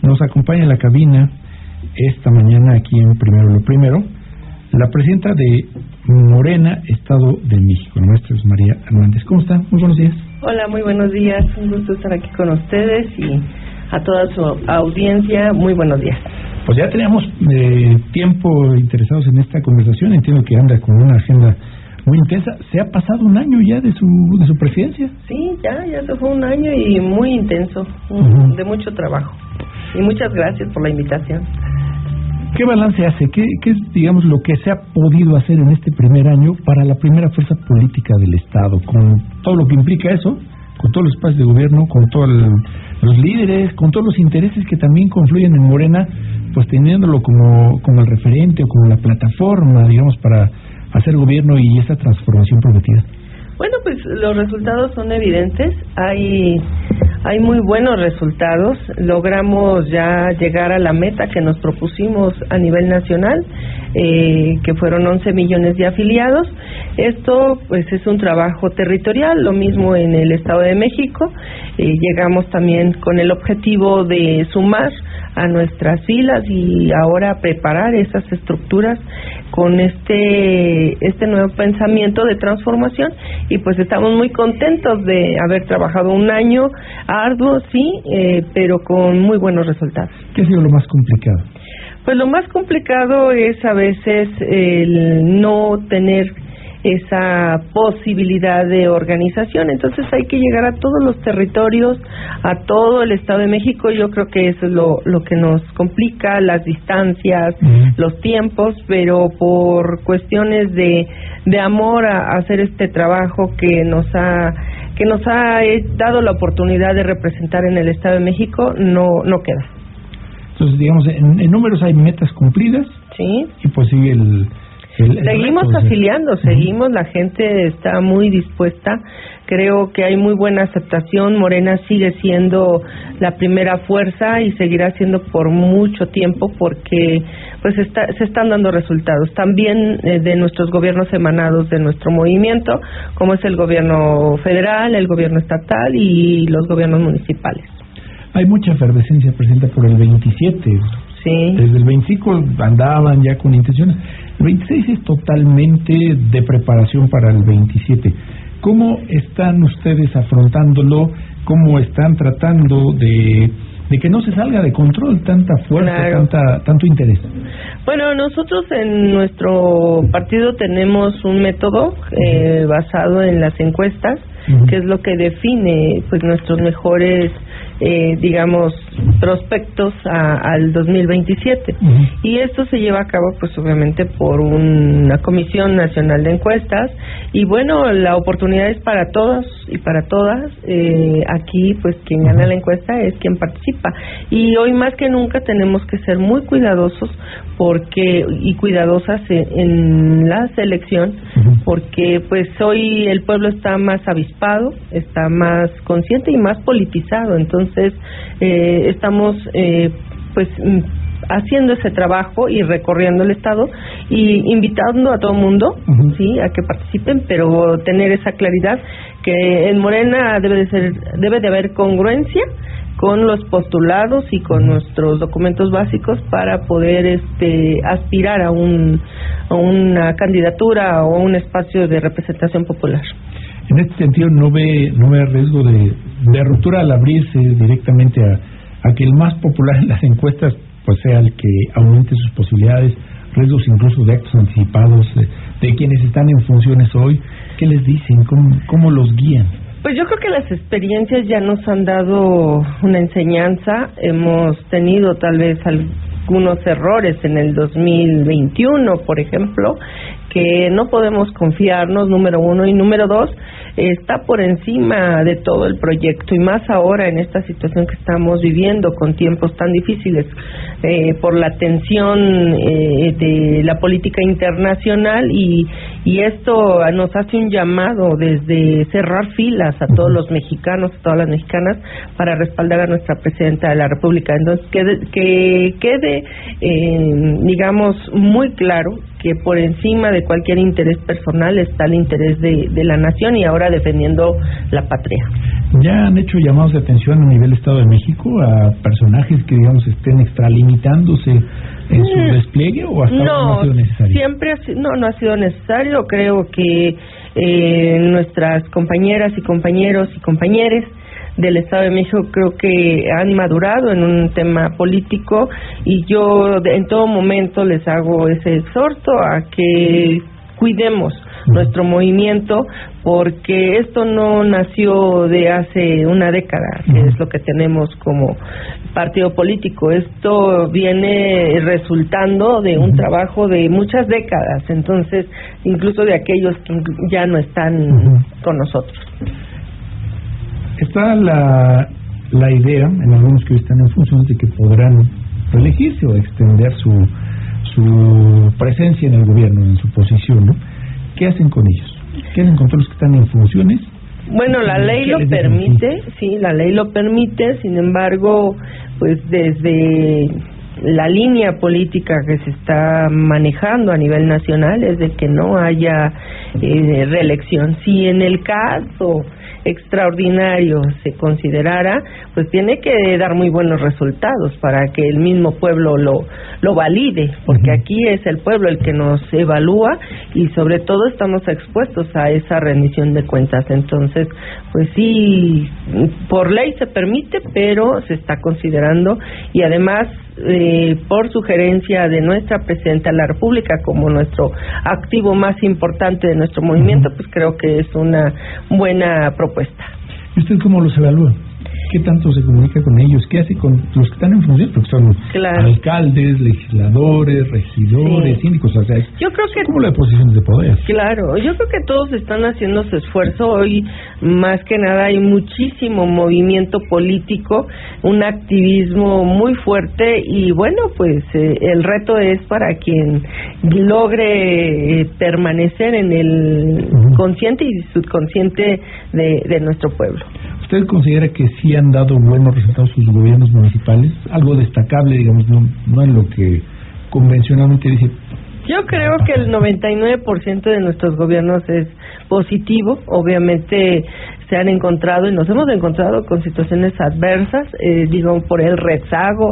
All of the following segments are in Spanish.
Nos acompaña en la cabina esta mañana aquí en Primero lo Primero la presidenta de Morena, Estado de México, nuestra es María Hernández. ¿Cómo están? Muy buenos días. Hola, muy buenos días. Un gusto estar aquí con ustedes y a toda su audiencia, muy buenos días. Pues ya teníamos tiempo interesados en esta conversación. Entiendo que anda con una agenda muy intensa. ¿Se ha pasado un año ya de su presidencia? Sí, ya se fue un año y muy intenso, de mucho trabajo. Y muchas gracias por la invitación. ¿Qué balance hace? ¿Qué es, digamos, lo que se ha podido hacer en este primer año para la primera fuerza política del Estado, con todo lo que implica eso, con todos los espacios de gobierno, con todos los líderes, con todos los intereses que también confluyen en Morena, pues teniéndolo como el referente o como la plataforma, digamos, para hacer gobierno y esa transformación prometida? Bueno, pues los resultados son evidentes. Hay muy buenos resultados. Logramos ya llegar a la meta que nos propusimos a nivel nacional, que fueron 11 millones de afiliados. Esto pues es un trabajo territorial, lo mismo en el Estado de México. Llegamos también con el objetivo de sumar a nuestras filas y ahora preparar esas estructuras con este nuevo pensamiento de transformación, y pues estamos muy contentos de haber trabajado un año arduo, sí, pero con muy buenos resultados. ¿Qué ha sido lo más complicado? Pues lo más complicado es a veces el no tener esa posibilidad de organización. Entonces hay que llegar a todos los territorios, a todo el Estado de México. Yo creo que eso es lo que nos complica, las distancias, los tiempos, pero por cuestiones de amor a hacer este trabajo que nos ha dado la oportunidad de representar en el Estado de México, no queda. Entonces, digamos, en números hay metas cumplidas. Sí. Y pues sigue seguimos afiliando, seguimos, la gente está muy dispuesta, creo que hay muy buena aceptación. Morena sigue siendo la primera fuerza y seguirá siendo por mucho tiempo, porque pues se están dando resultados también de nuestros gobiernos emanados de nuestro movimiento, como es el gobierno federal, el gobierno estatal y los gobiernos municipales. Hay mucha efervescencia, presidenta, por el 27. Sí. Desde el 25 andaban ya con intenciones. El 26 es totalmente de preparación para el 27. ¿Cómo están ustedes afrontándolo? ¿Cómo están tratando de que no se salga de control tanta fuerza, claro, tanto interés? Bueno, nosotros en nuestro partido tenemos un método basado en las encuestas, que es lo que define pues nuestros mejores digamos prospectos al 2027, y esto se lleva a cabo pues obviamente por una Comisión Nacional de Encuestas, y bueno, la oportunidad es para todos y para todas. Aquí pues quien gana la encuesta es quien participa, y hoy más que nunca tenemos que ser muy cuidadosos y cuidadosas en la selección, porque pues hoy el pueblo está más avispado, está más consciente y más politizado. Entonces estamos pues haciendo ese trabajo y recorriendo el estado y invitando a todo el mundo, sí, a que participen, pero tener esa claridad que en Morena debe de haber congruencia con los postulados y con nuestros documentos básicos para poder aspirar a una candidatura o a un espacio de representación popular. En este sentido, ¿no ve riesgo de ruptura al abrirse directamente a que el más popular en las encuestas pues sea el que aumente sus posibilidades, riesgos incluso de actos anticipados de quienes están en funciones hoy? ¿Qué les dicen? ¿Cómo los guían? Pues yo creo que las experiencias ya nos han dado una enseñanza. Hemos tenido tal vez algunos errores en el 2021, por ejemplo, que no podemos confiarnos, número uno, y número dos, está por encima de todo el proyecto, y más ahora en esta situación que estamos viviendo con tiempos tan difíciles por la tensión de la política internacional, y esto nos hace un llamado desde cerrar filas a todos los mexicanos, a todas las mexicanas, para respaldar a nuestra presidenta de la República. Entonces que quede digamos muy claro que por encima de cualquier interés personal está el interés de la nación y ahora defendiendo la patria. ¿Ya han hecho llamados de atención a nivel Estado de México a personajes que, digamos, estén extralimitándose en su despliegue o hasta ahora no ha sido necesario? Siempre no ha sido necesario. Creo que nuestras compañeras y compañeros y compañeres del Estado de México creo que han madurado en un tema político y yo en todo momento les hago ese exhorto a que cuidemos nuestro movimiento, porque esto no nació de hace una década, que es lo que tenemos como partido político. Esto viene resultando de un trabajo de muchas décadas, entonces incluso de aquellos que ya no están con nosotros. Está la idea en algunos que están en función de que podrán reelegirse o extender su presencia en el gobierno, en su posición, ¿no? ¿Qué hacen con ellos? ¿Qué hacen con todos los que están en funciones? Bueno, la ley lo permite, sí, la ley lo permite, sin embargo, pues desde la línea política que se está manejando a nivel nacional es de que no haya reelección. Si en el caso extraordinario se considerara, pues tiene que dar muy buenos resultados para que el mismo pueblo lo valide, porque aquí es el pueblo el que nos evalúa y sobre todo estamos expuestos a esa rendición de cuentas. Entonces, pues sí, por ley se permite, pero se está considerando y además por sugerencia de nuestra Presidenta de la República como nuestro activo más importante de nuestro movimiento, pues creo que es una buena propuesta. ¿Y usted cómo los evalúa? ¿Qué tanto se comunica con ellos? ¿Qué hace con los que están en función? Porque son alcaldes, legisladores, regidores, síndicos, o sea, yo creo que como la posiciones de poder. Claro, yo creo que todos están haciendo su esfuerzo. Hoy, más que nada, hay muchísimo movimiento político, un activismo muy fuerte y bueno, pues el reto es para quien logre permanecer en el consciente y subconsciente de nuestro pueblo. ¿Usted considera que sí han dado buenos resultados sus gobiernos municipales? Algo destacable, digamos, no en lo que convencionalmente dice. Yo creo que el 99% de nuestros gobiernos es positivo. Obviamente se han encontrado y nos hemos encontrado con situaciones adversas, digo, por el rezago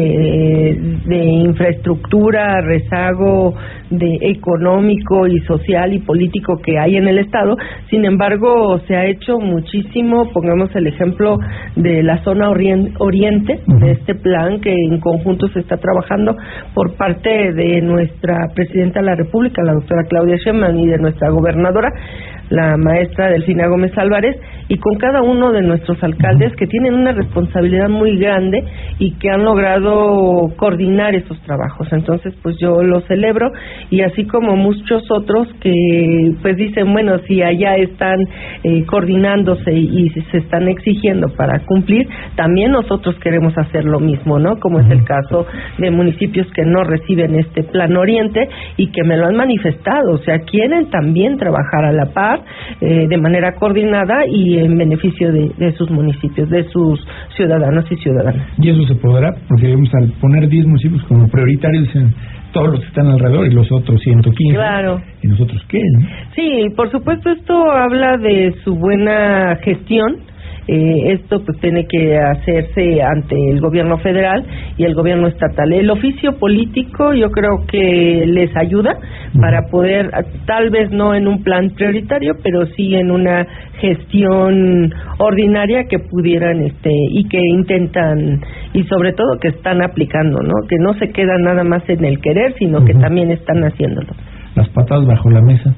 de infraestructura, rezago de económico y social y político que hay en el Estado. Sin embargo, se ha hecho muchísimo. Pongamos el ejemplo de la zona oriente, de este plan que en conjunto se está trabajando por parte de nuestra Presidenta de la República, la doctora Claudia Sheinbaum, y de nuestra gobernadora, la maestra Delfina Gómez Álvarez, y con cada uno de nuestros alcaldes que tienen una responsabilidad muy grande y que han logrado coordinar esos trabajos. Entonces, pues yo lo celebro, y así como muchos otros que pues dicen, bueno, si allá están coordinándose y se están exigiendo para cumplir, también nosotros queremos hacer lo mismo, ¿no? Como es el caso de municipios que no reciben este Plan Oriente y que me lo han manifestado, o sea, quieren también trabajar a la par, de manera coordinada y en beneficio de sus municipios, de sus ciudadanos y ciudadanas. Y eso se podrá, porque vamos a poner 10 municipios como prioritarios en todos los que están alrededor y los otros 115. Claro. ¿Y nosotros qué, no? Sí, por supuesto, esto habla de su buena gestión. Esto pues tiene que hacerse ante el gobierno federal y el gobierno estatal. El oficio político yo creo que les ayuda para poder, tal vez no en un plan prioritario, pero sí en una gestión ordinaria que pudieran y que intentan, y sobre todo que están aplicando, ¿no? Que no se quedan nada más en el querer, sino que también están haciéndolo. Las patas bajo la mesa.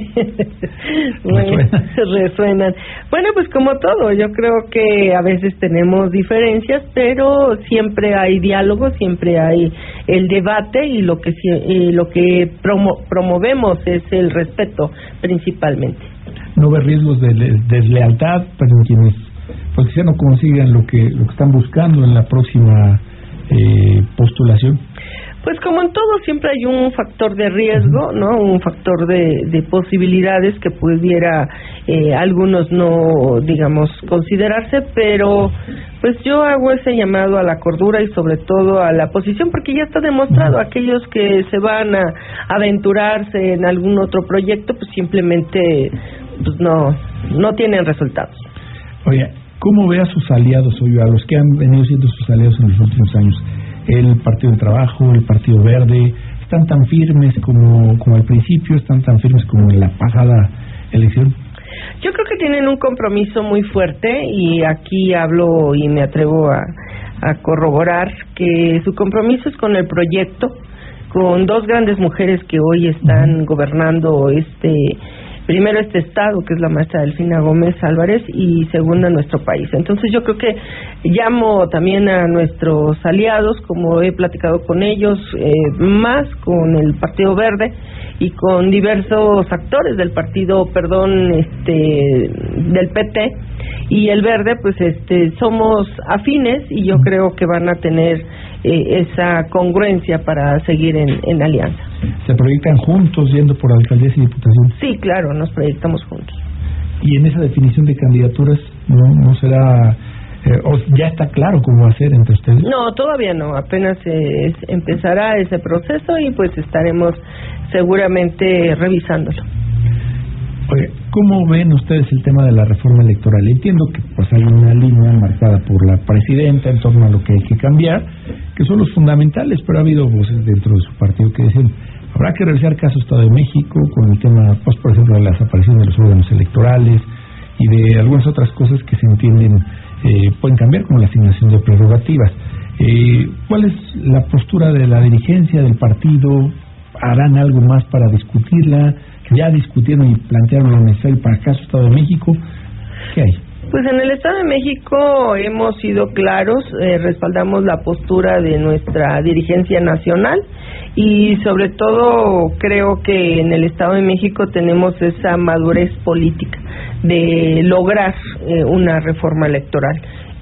Resuenan. Bueno, pues como todo, yo creo que a veces tenemos diferencias, pero siempre hay diálogo, siempre hay el debate, y lo que promovemos es el respeto principalmente. ¿No ve riesgos de deslealtad para quienes pues quizá no consigan lo que están buscando en la próxima postulación? Pues como en todo siempre hay un factor de riesgo, ¿no? Un factor de posibilidades que pudiera algunos no, digamos, considerarse, pero pues yo hago ese llamado a la cordura y sobre todo a la posición, porque ya está demostrado, aquellos que se van a aventurarse en algún otro proyecto, pues simplemente pues no tienen resultados. Oye, ¿cómo ve a sus aliados, a los que han venido siendo sus aliados en los últimos años? El Partido del Trabajo, el Partido Verde, ¿están tan firmes como al principio? ¿Están tan firmes como en la pasada elección? Yo creo que tienen un compromiso muy fuerte y aquí hablo y me atrevo a corroborar que su compromiso es con el proyecto, con dos grandes mujeres que hoy están gobernando primero este estado, que es la maestra Delfina Gómez Álvarez, y segunda nuestro país. Entonces yo creo que llamo también a nuestros aliados, como he platicado con ellos, más con el Partido Verde y con diversos actores del partido, del PT y el Verde, pues somos afines y yo creo que van a tener esa congruencia para seguir en alianza. ¿Se proyectan juntos yendo por alcaldías y diputaciones? Sí, claro, nos proyectamos juntos. ¿Y en esa definición de candidaturas no será, o ya está claro cómo va a ser entre ustedes? No, todavía no, apenas empezará ese proceso y pues estaremos seguramente revisándolo. Oye, ¿cómo ven ustedes el tema de la reforma electoral? Entiendo que pues hay una línea marcada por la presidenta en torno a lo que hay que cambiar, que son los fundamentales, pero ha habido voces dentro de su partido que dicen habrá que revisar caso Estado de México con el tema, pues por ejemplo, de la desaparición de los órganos electorales y de algunas otras cosas que se entienden pueden cambiar, como la asignación de prerrogativas. ¿Cuál es la postura de la dirigencia del partido? ¿Harán algo más para discutirla? ¿Ya discutieron y plantearon lo necesario para el caso Estado de México? ¿Qué hay? Pues en el Estado de México hemos sido claros, respaldamos la postura de nuestra dirigencia nacional y sobre todo creo que en el Estado de México tenemos esa madurez política de lograr una reforma electoral.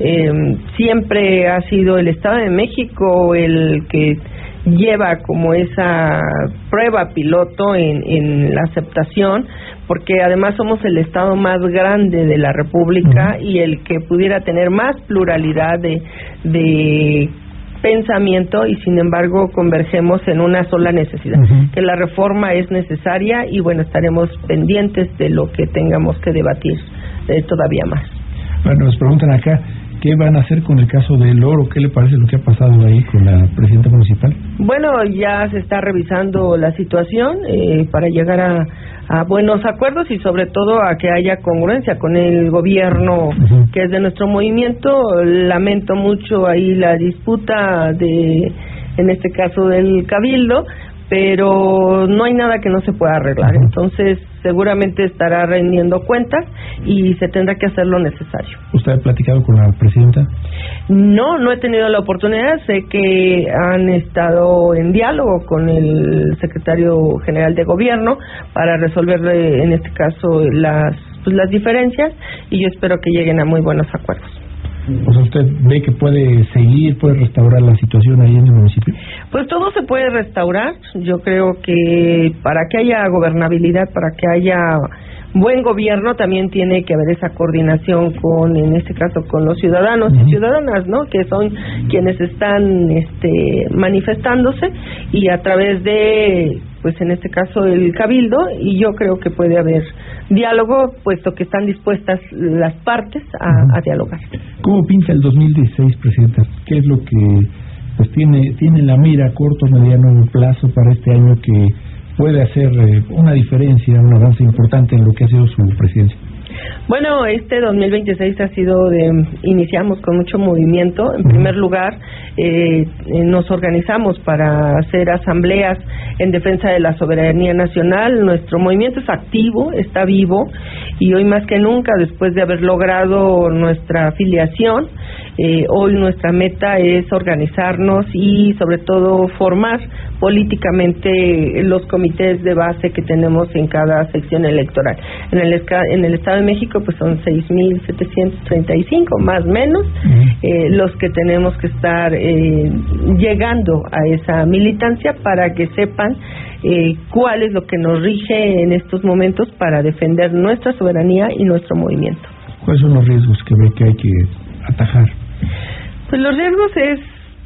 Siempre ha sido el Estado de México el que lleva como esa prueba piloto en la aceptación, porque además somos el estado más grande de la República y el que pudiera tener más pluralidad de pensamiento y sin embargo convergemos en una sola necesidad, que la reforma es necesaria y bueno, estaremos pendientes de lo que tengamos que debatir todavía más. Bueno, nos preguntan acá, ¿qué van a hacer con el caso del oro? ¿Qué le parece lo que ha pasado ahí con la presidenta municipal? Bueno, ya se está revisando la situación para llegar a buenos acuerdos y sobre todo a que haya congruencia con el gobierno que es de nuestro movimiento. Lamento mucho ahí la disputa en este caso del Cabildo, pero no hay nada que no se pueda arreglar. Entonces seguramente estará rendiendo cuentas y se tendrá que hacer lo necesario. ¿Usted ha platicado con la presidenta? No he tenido la oportunidad. Sé que han estado en diálogo con el secretario general de gobierno para resolver en este caso las diferencias y yo espero que lleguen a muy buenos acuerdos. O sea, ¿usted ve que puede restaurar la situación ahí en el municipio? Pues todo se puede restaurar. Yo creo que para que haya gobernabilidad, para que haya buen gobierno, también tiene que haber esa coordinación en este caso, con los ciudadanos y ciudadanas, ¿no? Que son quienes están manifestándose y a través de, pues en este caso, el Cabildo, y yo creo que puede haber diálogo, puesto que están dispuestas las partes a dialogar. ¿Cómo pinta el 2016, Presidenta? ¿Qué es lo que pues tiene la mira a corto, mediano plazo para este año que puede hacer una diferencia, un avance importante en lo que ha sido su presidencia? Bueno, este 2026 ha sido iniciamos con mucho movimiento. En primer lugar, nos organizamos para hacer asambleas en defensa de la soberanía nacional. Nuestro movimiento es activo, está vivo y hoy más que nunca, después de haber logrado nuestra afiliación, hoy nuestra meta es organizarnos y sobre todo formar políticamente los comités de base que tenemos en cada sección electoral. En el Estado de México pues son 6,735 más o menos los que tenemos que estar llegando a esa militancia para que sepan cuál es lo que nos rige en estos momentos para defender nuestra soberanía y nuestro movimiento. ¿Cuáles son los riesgos que ve que hay que atajar? Pues los riesgos es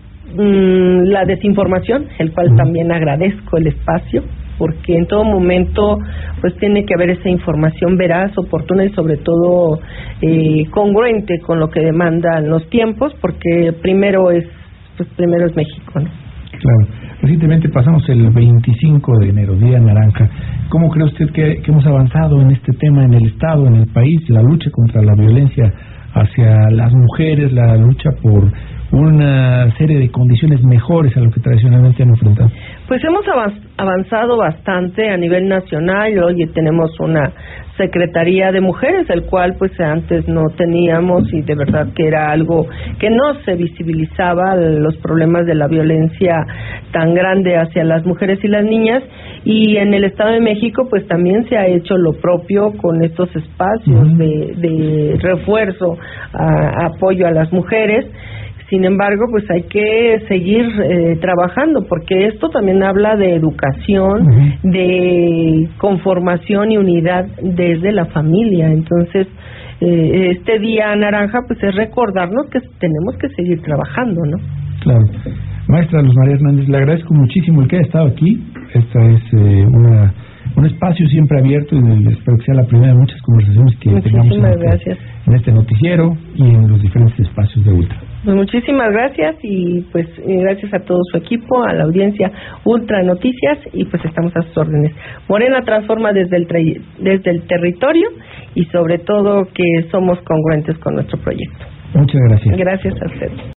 la desinformación, el cual también agradezco el espacio, porque en todo momento pues tiene que haber esa información veraz, oportuna y sobre todo congruente con lo que demandan los tiempos, porque primero es México, ¿no? Claro. Recientemente pasamos el 25 de enero, Día Naranja. ¿Cómo cree usted que hemos avanzado en este tema en el Estado, en el país, la lucha contra la violencia hacia las mujeres, la lucha por una serie de condiciones mejores a lo que tradicionalmente han enfrentado? Pues hemos avanzado bastante a nivel nacional. Hoy tenemos una Secretaría de Mujeres, el cual pues antes no teníamos, y de verdad que era algo que no se visibilizaba, los problemas de la violencia tan grande hacia las mujeres y las niñas. Y en el Estado de México pues también se ha hecho lo propio con estos espacios de refuerzo, apoyo a las mujeres. Sin embargo, pues hay que seguir trabajando, porque esto también habla de educación, de conformación y unidad desde la familia. Entonces, este Día Naranja, pues es recordarnos que tenemos que seguir trabajando, ¿no? Claro. Maestra Luz María Hernández, le agradezco muchísimo el que haya estado aquí. Esta es un espacio siempre abierto y espero que sea la primera de muchas conversaciones que tengamos en este noticiero y en los diferentes espacios de Ultra. Pues muchísimas gracias y pues gracias a todo su equipo, a la audiencia Ultra Noticias, y pues estamos a sus órdenes. Morena transforma desde el territorio y sobre todo que somos congruentes con nuestro proyecto. Muchas gracias. Gracias a usted.